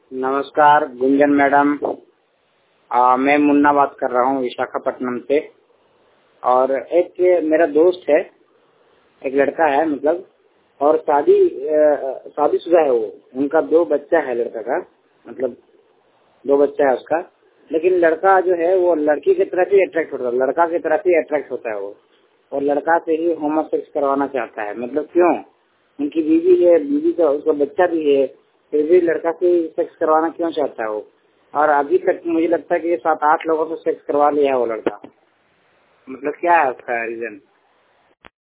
नमस्कार गुंजन मैडम। मैं मुन्ना बात कर रहा हूँ विशाखापट्टनम से। और एक मेरा दोस्त है, एक लड़का है मतलब, और शादीशुदा है वो। उनका 2 बच्चा है लड़का का, मतलब 2 बच्चा है उसका। लेकिन लड़का जो है वो लड़की की तरफ ही अट्रैक्ट होता है, लड़का की तरफ ही अट्रैक्ट होता है वो, और लड़का से ही होमोसेक्स करवाना चाहता है। मतलब क्यों? उनकी बीवी है, बीवी का उसका बच्चा भी है, फिर भी लड़का से सेक्स करवाना क्यों चाहता है वो? और अभी तक मुझे लगता है कि 7-8 लोगों से सेक्स करवा लिया है वो लड़का। मतलब क्या है उसका रीजन?